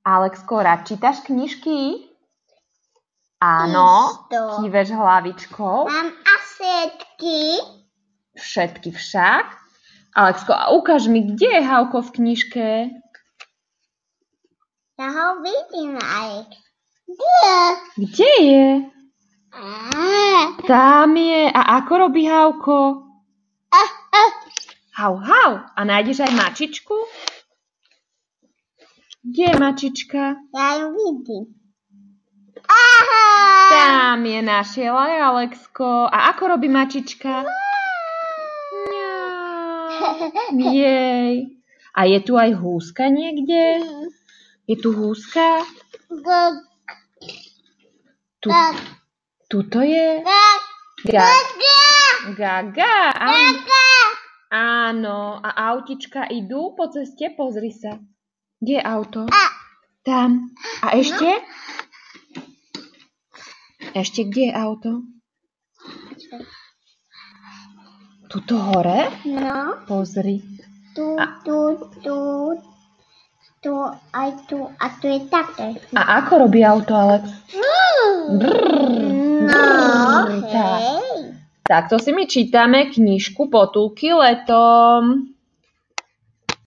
Alexko, rád čítaš knižky? Áno, Isto. kýveš hlavičkou. Mám a všetky. Všetky však. Alexko, a ukáž mi, kde je Hauko v knižke? Ja ho vidím, Alex. Kde je? Tam je. A ako robí Hauko? Hau, hau. A nájdeš aj mačičku? Kde je mačička? Ja ju vidím. Tam je, našiel aj Alexko. A ako robí mačička? Jej. A je tu aj húska niekde? Je tu húska? Tuto je? Gaga. Áno. A autička idú po ceste? Pozri sa. Kde je auto? Tam. A ešte? Ešte kde je auto? Tuto hore? No. Pozri. Tu, aj tu. A tu je také. A ako robí auto, Alex? No, Tak. hej. Tak, to si my čítame knižku Potulky letom.